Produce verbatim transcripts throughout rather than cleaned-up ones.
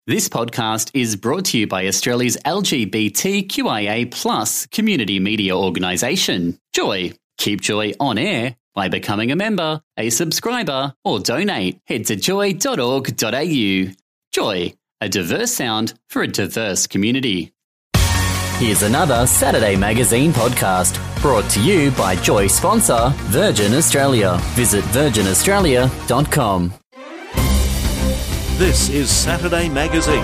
This podcast is brought to you by Australia's L G B T Q I A plus community media organisation, Joy. Keep Joy on air by becoming a member, a subscriber, or donate. Head to joy dot org dot a u. Joy, a diverse sound for a diverse community. Here's another Saturday Magazine podcast brought to you by Joy sponsor Virgin Australia. Visit virgin australia dot com. This is Saturday Magazine.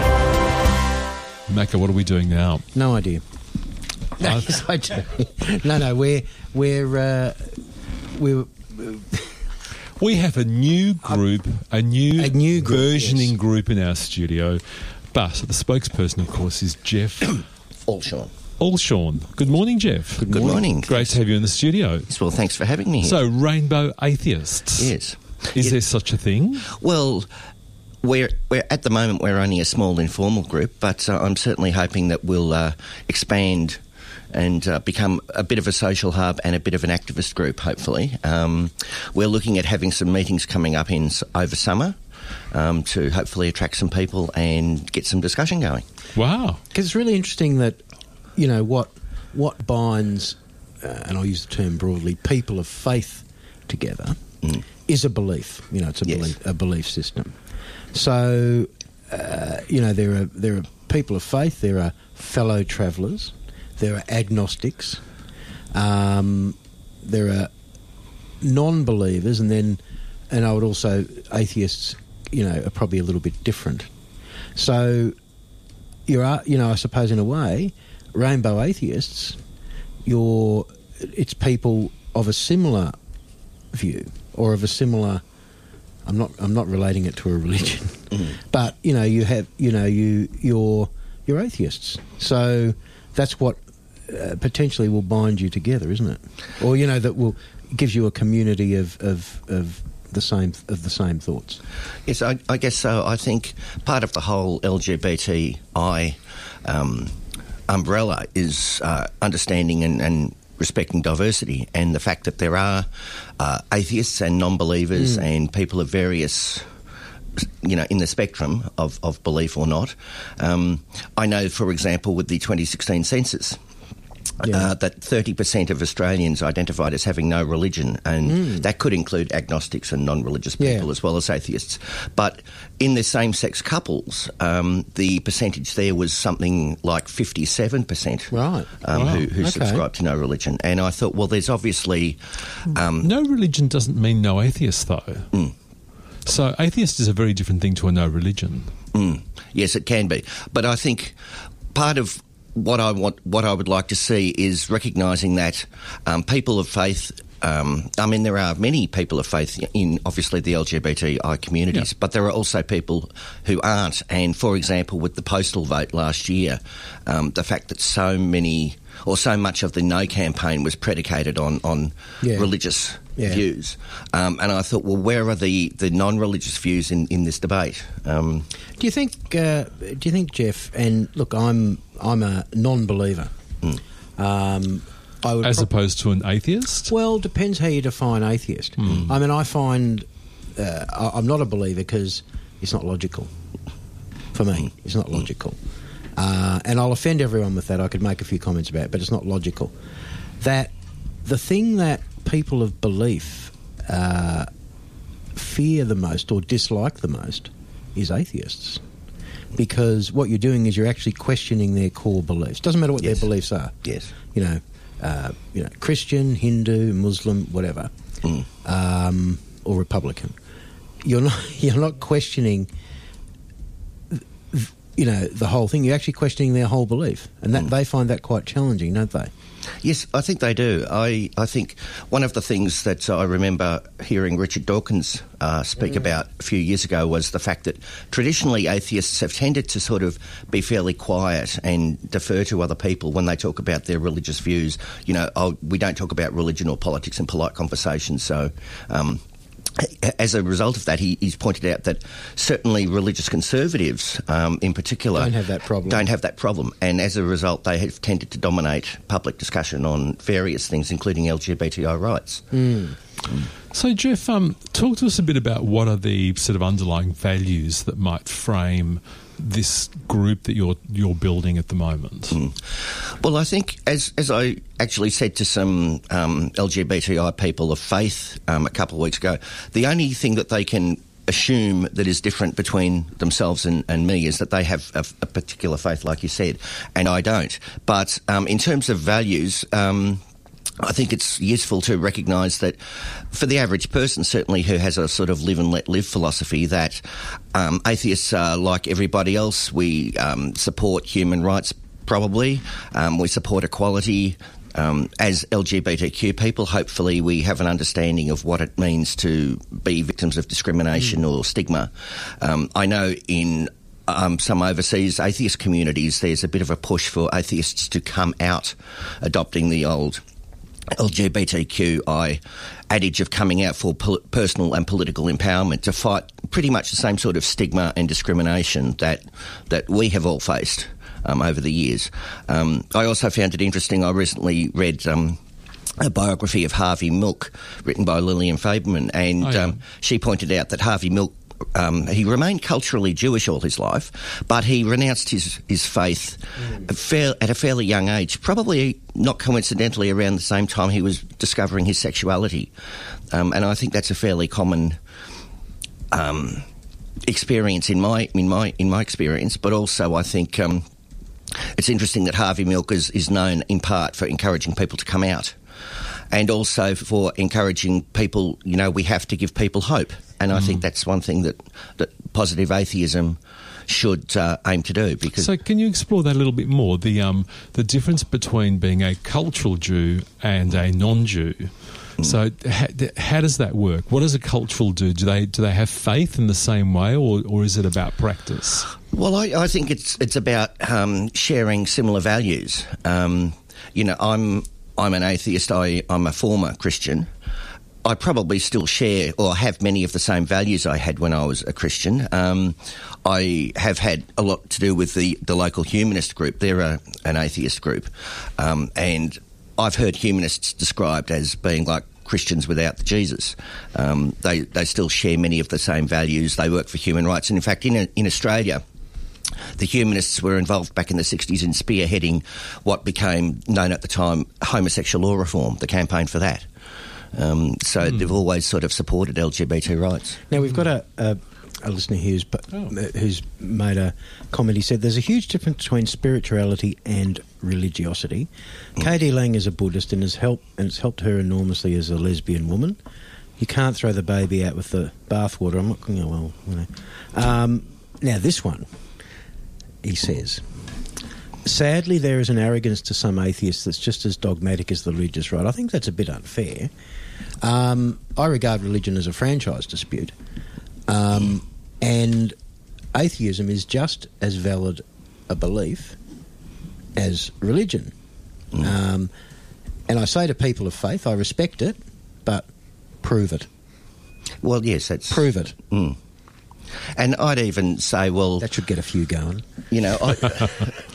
Macca, what are we doing now? No idea. No, yes, I do. no, no, we're we're uh, we're. We have a new group, a new, a new group, versioning yes. group in our studio, but the spokesperson, of course, is Jeff Allshawn. Allshawn. Good morning, Jeff. Good morning. Good morning. Great to have you in the studio. Yes, well, thanks for having me here. So, rainbow atheists. Yes. Is it, there such a thing? Well, we're, we're at the moment we're only a small informal group, but uh, I'm certainly hoping that we'll uh, expand and uh, become a bit of a social hub and a bit of an activist group, hopefully. Um, we're looking at having some meetings coming up in over summer um, to hopefully attract some people and get some discussion going. Wow. Because it's really interesting that, you know, what what binds, uh, and I'll use the term broadly, people of faith together mm. is a belief. You know, it's a, yes. belief, a belief system. So, uh, you know, there are there are people of faith, there are fellow travellers, there are agnostics, um, there are non-believers, and then, and I would also, atheists, you know, are probably a little bit different. So, you're, you know, I suppose in a way, rainbow atheists, you're, it's people of a similar view or of a similar. I'm not. I'm not relating it to a religion, mm. but you know, you have. You know, you you're you're atheists. So that's what uh, potentially will bind you together, isn't it? Or you know, that will gives you a community of of, of the same of the same thoughts. Yes, I, I guess so. I think part of the whole L G B T I um, umbrella is uh, understanding and. and respecting diversity, and the fact that there are uh, atheists and non-believers mm. and people of various, you know, in the spectrum of, of belief or not. Um, I know, for example, with the twenty sixteen census, yeah. uh, that thirty percent of Australians identified as having no religion, and mm. that could include agnostics and non-religious people yeah. as well as atheists. But in the same-sex couples, um, the percentage there was something like fifty-seven percent right. um, wow. who, who okay. subscribe to no religion. And I thought, well, there's obviously... Um, no religion doesn't mean no atheist, though. Mm. So atheist is a very different thing to a no religion. Mm. Yes, it can be. But I think part of what I want, what I would like to see is recognising that um, people of faith... Um, I mean, there are many people of faith in, obviously, the L G B T I communities, yeah. but there are also people who aren't. And, for example, with the postal vote last year, um, the fact that so many or so much of the No campaign was predicated on, on yeah. religious yeah. views. Um, and I thought, well, where are the, the non-religious views in, in this debate? Um, do you think, uh, do you think, Jeff, and look, I'm, I'm a non-believer, mm. um, I would As pro- opposed to an atheist? Well, depends how you define atheist. Mm. I mean, I find uh, I, I'm not a believer because it's not logical. For me, it's not logical. Uh, and I'll offend everyone with that. I could make a few comments about it, but it's not logical. That the thing that people of belief uh, fear the most or dislike the most is atheists. Because what you're doing is you're actually questioning their core beliefs. Doesn't matter what yes. their beliefs are. Yes. You know, Uh, you know, Christian, Hindu, Muslim, whatever, mm. um, or Republican. You're not you're not questioning, you know, the whole thing. You're actually questioning their whole belief, and that mm. they find that quite challenging, don't they? Yes, I think they do. I, I think one of the things that I remember hearing Richard Dawkins uh, speak mm. about a few years ago was the fact that traditionally atheists have tended to sort of be fairly quiet and defer to other people when they talk about their religious views. You know, oh, we don't talk about religion or politics in polite conversations, so... Um, as a result of that, he, he's pointed out that certainly religious conservatives, um, in particular, don't have that problem. Don't have that problem, and as a result, they have tended to dominate public discussion on various things, including L G B T I rights. Mm. Mm. So, Jeff, um, talk to us a bit about what are the sort of underlying values that might frame this group that you're you're building at the moment? Mm. Well, I think, as as I actually said to some um, L G B T I people of faith um, a couple of weeks ago, the only thing that they can assume that is different between themselves and, and me is that they have a, a particular faith, like you said, and I don't. But um, in terms of values, um, I think it's useful to recognise that for the average person, certainly who has a sort of live and let live philosophy, that um, atheists are like everybody else. We um, support human rights, probably. Um, we support equality. Um, as L G B T Q people, hopefully we have an understanding of what it means to be victims of discrimination mm. or stigma. Um, I know in um, some overseas atheist communities there's a bit of a push for atheists to come out, adopting the old L G B T Q I adage of coming out for pol- personal and political empowerment, to fight pretty much the same sort of stigma and discrimination that that we have all faced um, over the years. Um, I also found it interesting. I recently read um, a biography of Harvey Milk written by Lillian Faberman, and oh, yeah. um, she pointed out that Harvey Milk, Um, he remained culturally Jewish all his life, but he renounced his, his faith mm. at, fair, at a fairly young age, probably not coincidentally around the same time he was discovering his sexuality. Um, and I think that's a fairly common um, experience in my in my in my experience. But also, I think um, it's interesting that Harvey Milk is, is known in part for encouraging people to come out, and also for encouraging people. You know, we have to give people hope. And I mm. think that's one thing that, that positive atheism should uh, aim to do. Because so, can you explore that a little bit more? The um, the difference between being a cultural Jew and a non-Jew. Mm. So, ha- how does that work? What does a cultural do? Do they do they have faith in the same way, or, or is it about practice? Well, I, I think it's it's about um, sharing similar values. Um, you know, I'm I'm an atheist. I I'm a former Christian. I probably still share or have many of the same values I had when I was a Christian. Um, I have had a lot to do with the, the local humanist group. They're a, an atheist group. Um, and I've heard humanists described as being like Christians without the Jesus. Um, they, they still share many of the same values. They work for human rights. And in fact, in, in Australia, the humanists were involved back in the sixties in spearheading what became known at the time homosexual law reform, the campaign for that. Um, so mm. they've always sort of supported L G B T rights. Now, we've got a, a, a listener here who's, oh. who's made a comment. He said there's a huge difference between spirituality and religiosity. Mm. K D Lang is a Buddhist and has helped, and it's helped her enormously as a lesbian woman. You can't throw the baby out with the bathwater. I'm not going to, well, you know. Um, now, this one, he says, sadly, there is an arrogance to some atheists that's just as dogmatic as the religious right. I think that's a bit unfair. Um, I regard religion as a franchise dispute. Um, and atheism is just as valid a belief as religion. Mm. Um, and I say to people of faith, I respect it, but prove it. Well, yes, that's... Prove it. Mm. And I'd even say, well... That should get a few going. You know, I...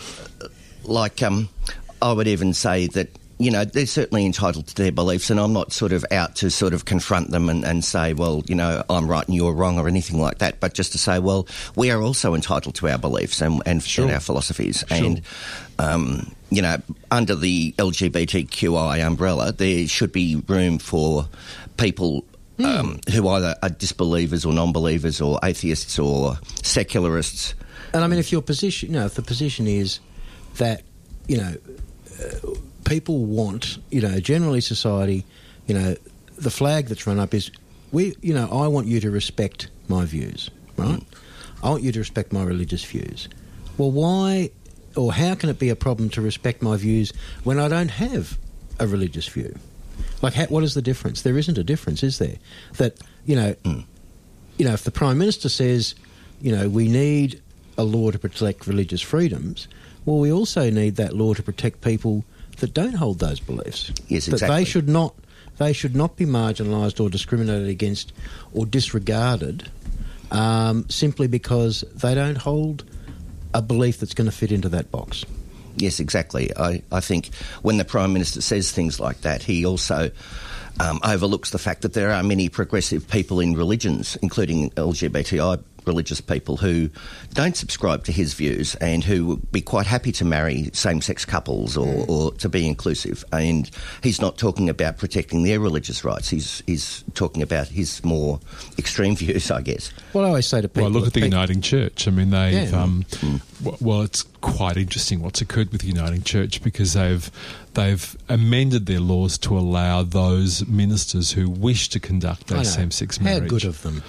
Like, um, I would even say that, you know, they're certainly entitled to their beliefs, and I'm not sort of out to sort of confront them and, and say, well, you know, I'm right and you're wrong or anything like that, but just to say, well, we are also entitled to our beliefs and, and, sure. and our philosophies. Sure. And, um, you know, under the L G B T Q I umbrella, there should be room for people mm. um, who either are disbelievers or non-believers or atheists or secularists. And, I mean, if your position, you know, if the position is that, you know, uh, people want, you know, generally society, you know, the flag that's run up is, we, you know, I want you to respect my views, right? Mm. I want you to respect my religious views. Well, why or how can it be a problem to respect my views when I don't have a religious view? Like, how, what is the difference? There isn't a difference, is there? That, you know, mm. you know, if the Prime Minister says, you know, we need a law to protect religious freedoms, well, we also need that law to protect people that don't hold those beliefs. Yes, that exactly. They should not, they should not be marginalised or discriminated against or disregarded um, simply because they don't hold a belief that's going to fit into that box. Yes, exactly. I, I think when the Prime Minister says things like that, he also um, overlooks the fact that there are many progressive people in religions, including L G B T I religious people who don't subscribe to his views and who would be quite happy to marry same-sex couples or, or to be inclusive. And he's not talking about protecting their religious rights. He's he's talking about his more extreme views, I guess. Well, I always say to people... Well, look at the people, Uniting Church. I mean, they've... Yeah. Um, w- well, it's quite interesting what's occurred with the Uniting Church because they've they've amended their laws to allow those ministers who wish to conduct I a know. same-sex How marriage. good of them.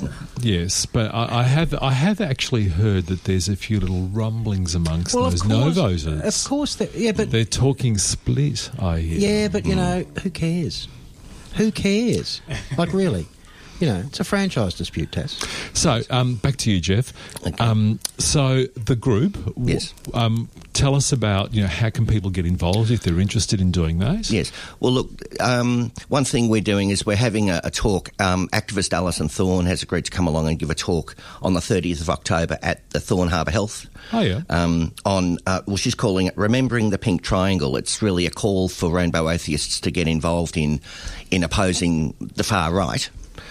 Yes, but I, I have I have actually heard that there's a few little rumblings amongst Well, those of no course, voters. Of course, they- yeah, but They're talking split, I hear. yeah, but you know, who cares? Who cares? Like, really? You know, it's a franchise dispute, Tess. So, um, back to you, Jeff. Okay. Um, so, the group, w- Yes. um, tell us about, you know, how can people get involved if they're interested in doing that? Yes. Well, look, um, one thing we're doing is we're having a, a talk. Um, activist Alison Thorne has agreed to come along and give a talk on the thirtieth of October at the Thorne Harbour Health. Oh, yeah. Um, on, uh, well, she's calling it Remembering the Pink Triangle. It's really a call for rainbow atheists to get involved in, in opposing the far right.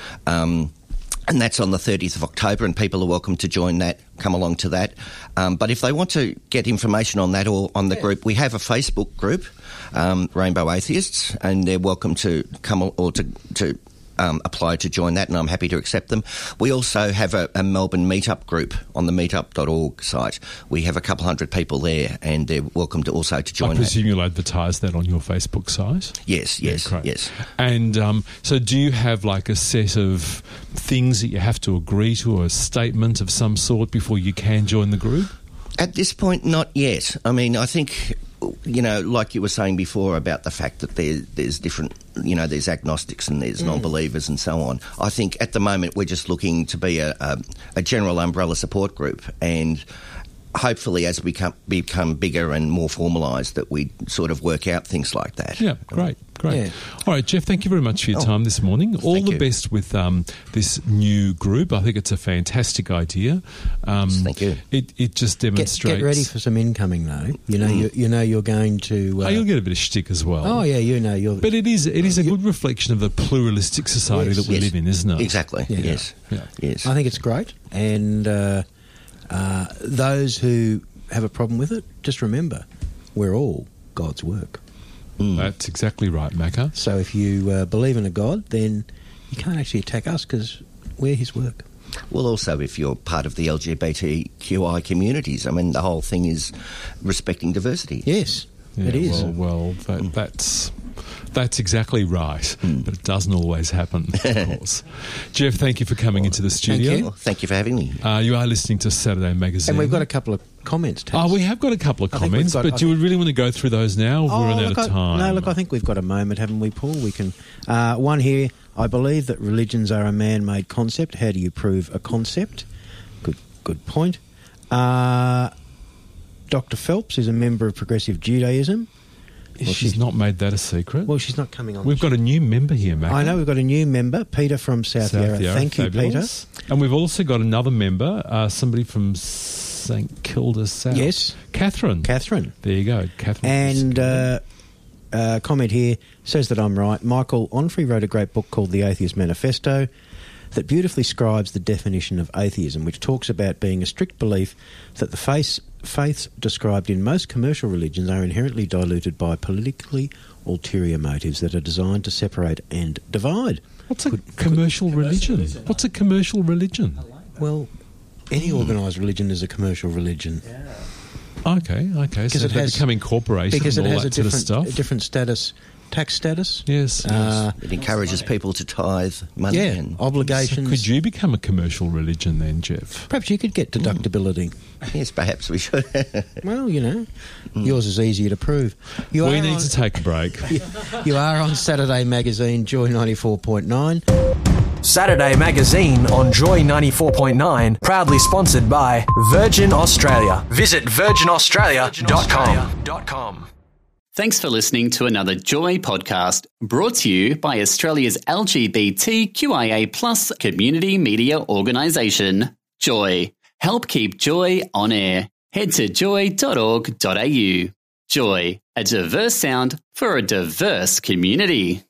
Um, and that's on the thirtieth of October, and people are welcome to join that, come along to that. Um, but if they want to get information on that or on the Yeah. group, we have a Facebook group, um, Rainbow Atheists, and they're welcome to come al- or to, to um, apply to join that, and I'm happy to accept them. We also have a, a Melbourne meetup group on the meetup dot org site. We have a couple hundred people there, and they're welcome to also to join I that. presume you'll advertise that on your Facebook site? Yes, Yeah, yes, great. yes. And um, so do you have like a set of things that you have to agree to, or a statement of some sort before you can join the group? At this point, not yet. I mean, I think, you know, like you were saying before about the fact that there, there's different, you know, there's agnostics and there's mm. non-believers and so on. I think at the moment we're just looking to be a, a, a general umbrella support group, and hopefully as we come, become bigger and more formalised that we sort of work out things like that. Yeah, great, great. Yeah. All right, Jeff, thank you very much for your Oh, time this morning. All thank the you. best with um, this new group. I think it's a fantastic idea. Um, Thank you. It, it just Get, demonstrates... get ready for some incoming, though. You know, you, you know, you're going to. Uh, Oh, you'll get a bit of shtick as well. oh yeah, you know, you're. But it is it is a good reflection of the pluralistic society Yes. that we Yes. live in, isn't it? Exactly, Yeah. yes. Yeah. Yes. I think it's great, and uh, uh, those who have a problem with it, just remember, we're all God's work. That's exactly right, Macca. So if you uh, believe in a God, then you can't actually attack us because we're His work. Well, also, if you're part of the L G B T Q I communities, I mean, the whole thing is respecting diversity. Yes, Yeah, it is. Well, well that, that's that's exactly right, but it doesn't always happen, of course. Jeff, thank you for coming into the studio. you. Well, thank you for having me. Uh, you are listening to Saturday Magazine. And we've got a couple of comments. Tess. Oh, we have got a couple of I think comments, we've got- but I do you really want to go through those now? We're Oh, running out look, of I- time. No, look, I think we've got a moment, haven't we, Paul? We can. Uh, one here. I believe that religions are a man-made concept. How do you prove a concept? Good, good point. Uh, Doctor Phelps is a member of Progressive Judaism. Well, She's not made that a secret. Well, she's not coming on. We've got a new member here, Macca. I know we've got a new member, Peter from South, South Yarra. Yarra, Thank you, fabulous. And we've also got another member, uh, somebody from St Kilda South. Yes. Catherine. Peter. Catherine. There you go, Catherine. And uh, uh, comment here says that I'm right. Michael Onfrey wrote a great book called The Atheist Manifesto that beautifully describes the definition of atheism, which talks about being a strict belief that the faith, faiths described in most commercial religions are inherently diluted by politically ulterior motives that are designed to separate and divide. What's a commercial religion? What's a commercial religion? Well, any organised religion is a commercial religion. Okay, okay. So it they has- become incorporated Because and it all has a that sort of different, stuff. a different status, tax status. Yes. Uh, It encourages people to tithe money. yeah, And, So obligations. could you become a commercial religion then, Jeff? Perhaps you could get deductibility. yes, perhaps we should. Well, you know, yours is easier to prove. You we are need on, to take a break. You are on Saturday Magazine, Joy ninety-four point nine. Saturday Magazine on Joy ninety-four point nine, proudly sponsored by Virgin Australia. Visit virgin australia dot com. Thanks for listening to another Joy podcast brought to you by Australia's L G B T Q I A plus community media organisation, Joy. Help keep Joy on air. Head to joy dot org dot a u. Joy, a diverse sound for a diverse community.